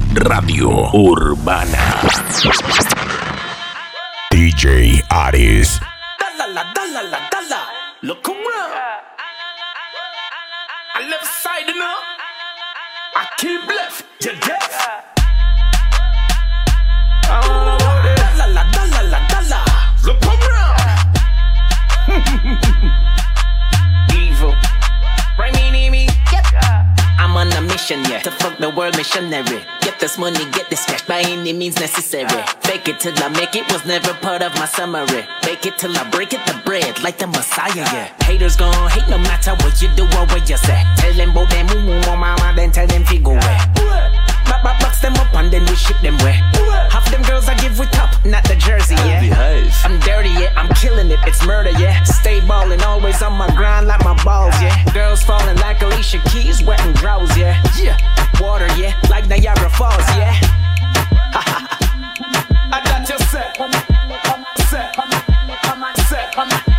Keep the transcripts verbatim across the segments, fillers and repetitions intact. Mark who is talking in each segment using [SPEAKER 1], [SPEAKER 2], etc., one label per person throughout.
[SPEAKER 1] Radio Urbana. D J Ares.
[SPEAKER 2] Dala, dala, la, dala. Look around. I left side, you know. I keep left. You deaf. Dala, la, dala, la, dala. Look around. Evil. Bring me, need me. Yep. I'm on a mission, yeah. To fuck the world missionary. Get this money, get this cash by any means necessary. Fake it till I make it was never part of my summary. Fake it till I break it the bread like the Messiah, yeah. Haters gon' hate no matter what you do or what you say. Tell them bout them moo moo mama, then tell them fi go away. Back back box them up and then we ship them where. Half them girls I give with top, not the jersey, yeah. I'm dirty, yeah, I'm killing it, it's murder, yeah. Stay ballin', always on my grind like my balls, yeah. Girls falling like Alicia Keys, wet and drowse, yeah. Yeah, water, yeah, like Niagara Falls, yeah. I got you set, set, set,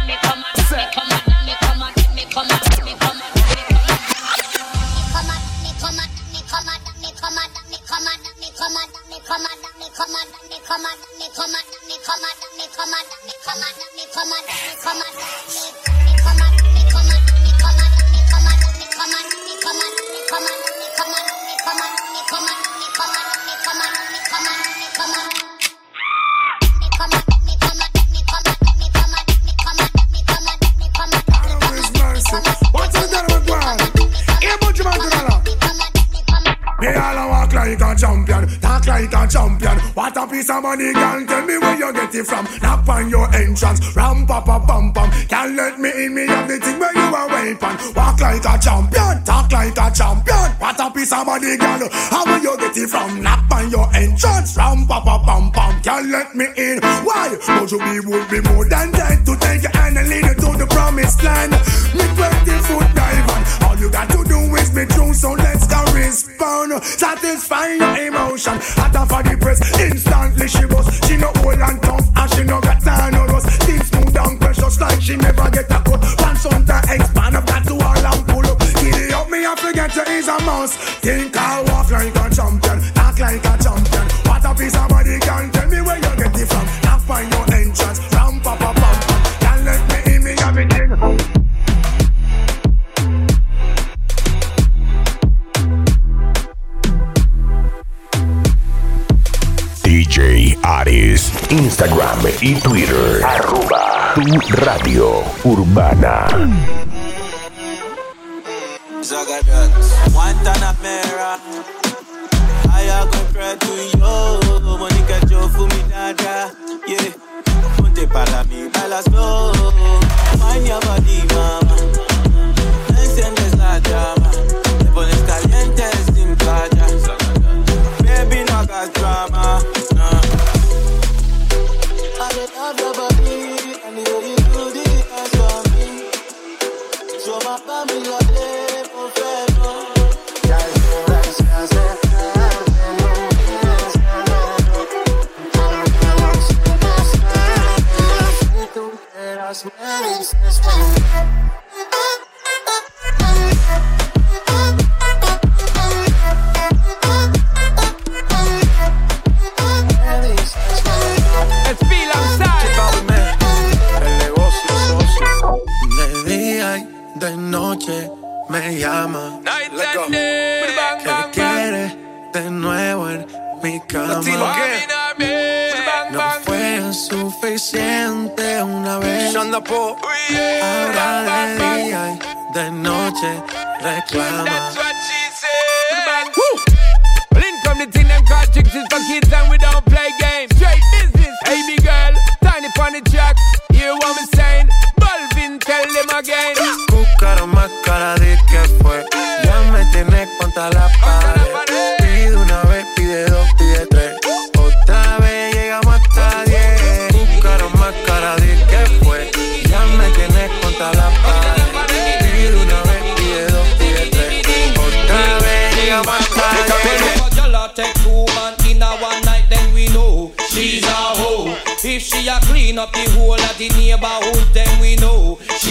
[SPEAKER 3] What a piece of money, girl, tell me where you get it from. Knock on your entrance, ram pa pa pam pam. Can't let me in, me have the thing where you are weapon. Walk like a champion, talk like a champion. What a piece of money, girl, how will you get it from? Knock on your entrance, ram pa pa pam pam. Can't let me in, why? But you be would be more than dead to take your hand and lead you to the promised land. Me twenty foot dive on, all you got to do is be true, so let's go respond. Satisfy your emotion, hotter for the press. Instantly she was, she no old and tough, and she no got time no rust. Things smooth and precious like she never get a cut. Pants on to expand, I've got to all and pull up. Giddy up me, I forget you is a mouse. Think I'll walk like a champion, talk like a champion. What a piece of body, can tell me where you get it from. Now find your entrance, ram pa pa pam pam. Can't let me in, me have it in.
[SPEAKER 1] D J Ares, Instagram y Twitter, arroba tu radio urbana.
[SPEAKER 4] Guantanamera, I go pray to you, Monica Joe Fumidada, yeah. Ponte para mí, baila slow, mind your body, mama. Enciendes la llama, te pones caliente sin playa. Baby, no hagas drama. I love your body, and the way you do this dance for me. So my family love them, perfecto. Tú eras
[SPEAKER 5] de noche me llama. Que quiere de nuevo en mi cama. No fue suficiente una vez. Ahora de día y de noche reclama.
[SPEAKER 6] From the thing them call chicks is for kids and we don't play games. Straight business, baby girl, tiny funny jack. Hear what me saying? Balvin, tell them again.
[SPEAKER 5] Buscaron más cara de que fue. Ya me tienes contra la pared. Pide una vez, pide dos, pide tres. Otra vez llegamos hasta diez. Buscaron más cara de que fue. Ya me tienes contra la pared. Pide una vez, pide dos, pide tres. Otra vez llegamos hasta diez.
[SPEAKER 7] Take two man in a one night, then we know she's a hoe. If she a clean up the whole of the neighborhood, then we know she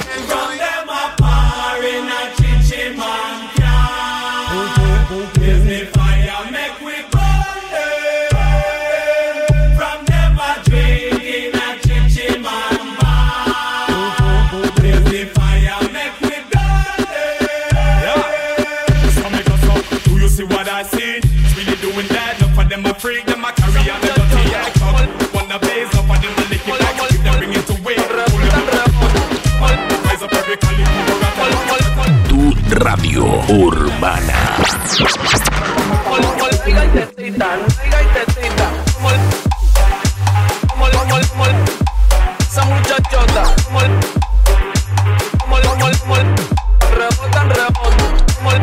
[SPEAKER 8] From them a par in a chichi man can. Give me fire, make we burn them. From them a drink in a chichi man bar. Give me fire, make we burn them. Yeah. So make us up. Do you see what I see? It's really doing that. Enough of them a freak, them a carry on the dirty action. Wanna blaze up and them a lick it back. If they bring it to way, pull them up. Rise up every caliber.
[SPEAKER 1] Tu radio urbana.
[SPEAKER 9] Esa muchachota rebotan, rebotan.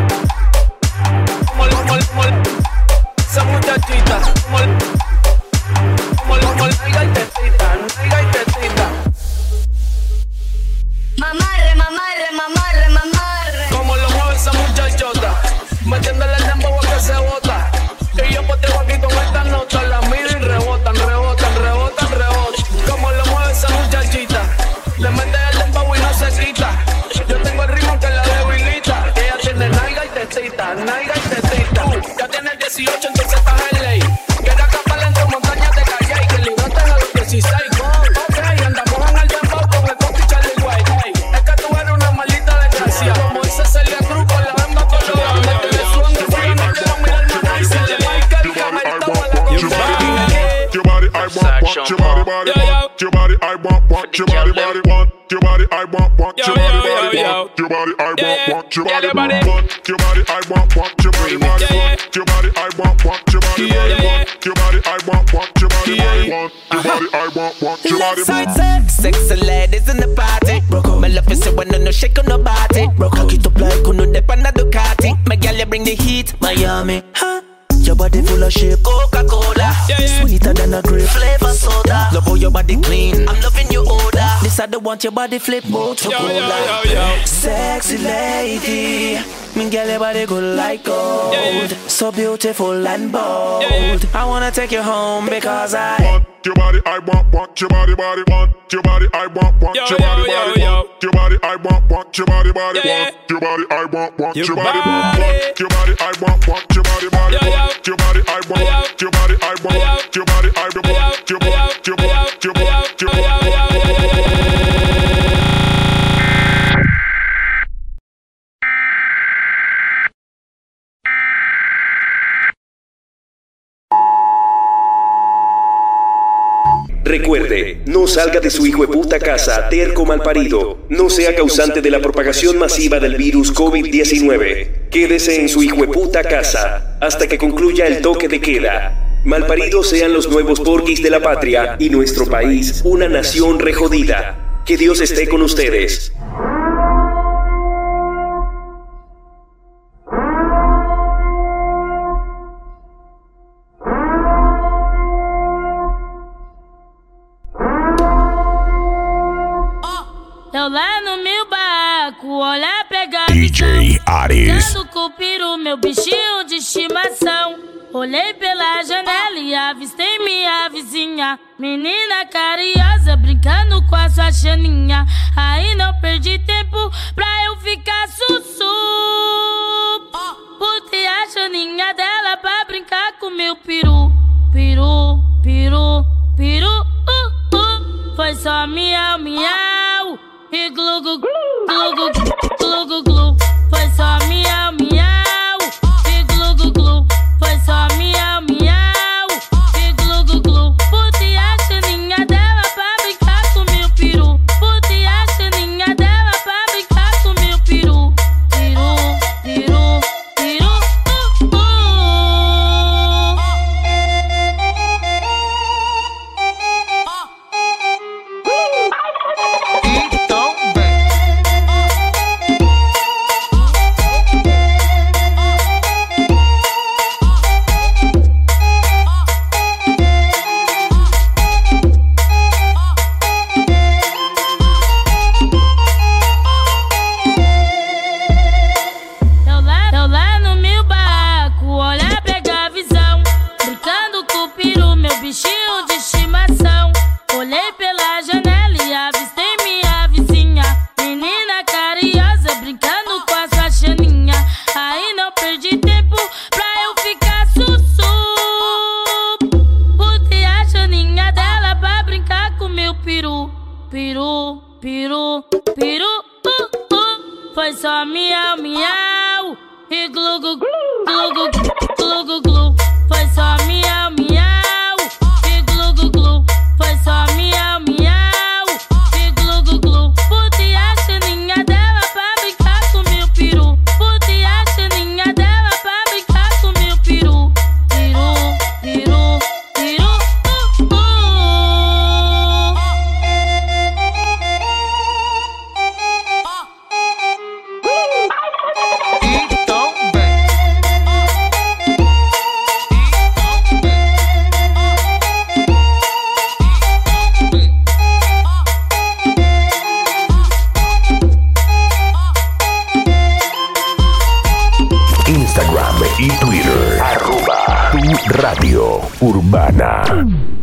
[SPEAKER 9] Esa muchachita
[SPEAKER 10] mamarre, mamarre, mamarre, mamarre.
[SPEAKER 9] Como lo mueve esa muchachota, metiéndole el dembow a que se bota. Y yo poteo aquí con esta nota, la miro y rebotan, rebotan, rebotan, rebotan. Como lo mueve esa muchachita, le mete el dembow y no se quita. Yo tengo el ritmo que la debilita. Ella tiene nalga y tetita, nalga y tetita. Ya tiene dieciocho, entonces estás en ley. Quiero acampar entre montañas de calle y que libraste a los dieciséis. Ok, andamos en el dembow con el Coqui Charlie White. Hey, es que tú eres una maldita desgracia. Como ese Celia Cruz con la hembra colorada. Me quedé sudando frío, no quiero mirar más nada. Y se le va el camel, estamos a la
[SPEAKER 11] Your body, I want, want your body, body, want your body, I want, want your body, body, want your body, I want, want your body, body, want your body, I want, want your body, body, want your body, I want, want your body, body, want your body, I want, want your body, body, want your body, I want, want your body, body, want your body, I want, want your body, body.
[SPEAKER 2] Sexy ladies in the party. Me love you so when no shake on no body. Cocky to play con un de pana Ducati. My girl you bring the heat, Miami. Huh? Your body full of shape, Coca-Cola, yeah, yeah. Sweeter than a grape, flavor soda. Love how your body clean, I'm loving your odor. This I don't want your body flip, Motorola. Yo, yo, yo, yo. Sexy lady, me girl your body good like gold, yeah, yeah. So beautiful and bold, yeah, yeah. I wanna take you home because I
[SPEAKER 11] want your body, I want, want your body, body, want your body, I want, want yo, your body, yo, body, yo, want your body, I want, want your body, body, yeah, want your body, I want, want your, your body, body, want your body, I want, want your body, body, yo, yo. Your body, I want, your body, I want, your body, I want, your body, your body, your body, your body.
[SPEAKER 12] Recuerde, no salga de su hijueputa casa, terco malparido. No sea causante de la propagación masiva del virus COVID diecinueve. Quédese en su hijueputa casa hasta que concluya el toque de queda. Malparidos sean los nuevos porquis de la patria y nuestro país una nación rejodida. Que Dios esté con ustedes.
[SPEAKER 13] Eu lá no meu barraco, olhar, pegar
[SPEAKER 1] D J Ares.
[SPEAKER 13] Dando cupiro, meu bichinho de estimação. Olhei pela janela e avistei minha vizinha, menina carinhosa, brincando com a sua chaninha. Aí não perdi tempo pra eu ficar sussu. Botei a chaninha dela pra brincar com meu peru. Peru, peru, peru, uh, uh. Foi só miau, miau e glu, glu, glu, glu, glu, glu, glu. Foi só miau, miau e glu, glu, glu. Foi só miau, miau e glu, glu, glu. Botei a chaninha dela pra brincar com meu peru. Botei a chaninha dela pra brincar com meu peru. Peru, peru, peru, uh, uh. Bichinho de estimação. Olhei pela janela e avistei minha vizinha, menina carinhosa, brincando com a sua chaninha. Aí não perdi tempo pra eu ficar sussu. Botei a chaninha dela pra brincar com meu peru. Peru, peru, peru, uh, uh. Foi só miau, miau e glu, glu, glu, glu, glu, glu, glu. Foi só miau, miau. Foi só miau, miau e glu, glu, glu. Botei a chaninha dela pra brincar com meu peru. Botei a chaninha dela pra brincar com meu peru. Peru, peru, peru, uh, uh. Então vem.
[SPEAKER 1] Instagram y Twitter, arroba tu radio urbana.